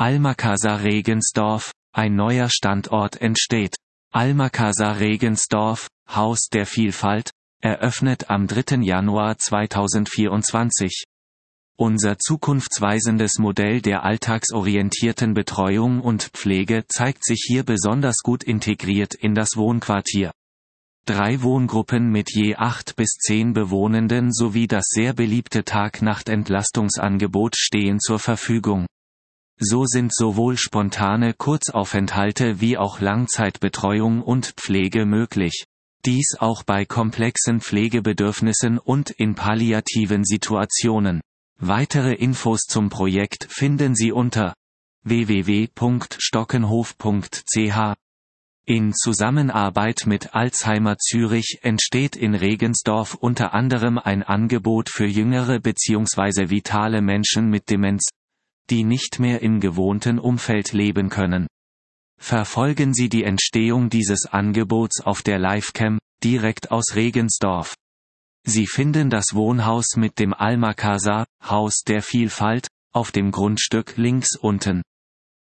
Almakaser Regensdorf, ein neuer Standort entsteht. Almakaser Regensdorf, Haus der Vielfalt, eröffnet am 3. Januar 2024. Unser zukunftsweisendes Modell der alltagsorientierten Betreuung und Pflege zeigt sich hier besonders gut integriert in das Wohnquartier. 3 Wohngruppen mit je 8 bis 10 Bewohnenden sowie das sehr beliebte Tag-Nacht-Entlastungsangebot stehen zur Verfügung. So sind sowohl spontane Kurzaufenthalte wie auch Langzeitbetreuung und Pflege möglich. Dies auch bei komplexen Pflegebedürfnissen und in palliativen Situationen. Weitere Infos zum Projekt finden Sie unter www.stockenhof.ch. In Zusammenarbeit mit Alzheimer Zürich entsteht in Regensdorf unter anderem ein Angebot für jüngere bzw. vitale Menschen mit Demenz, die nicht mehr im gewohnten Umfeld leben können. Verfolgen Sie die Entstehung dieses Angebots auf der Livecam, direkt aus Regensdorf. Sie finden das Wohnhaus mit dem Almakaser, Haus der Vielfalt, auf dem Grundstück links unten.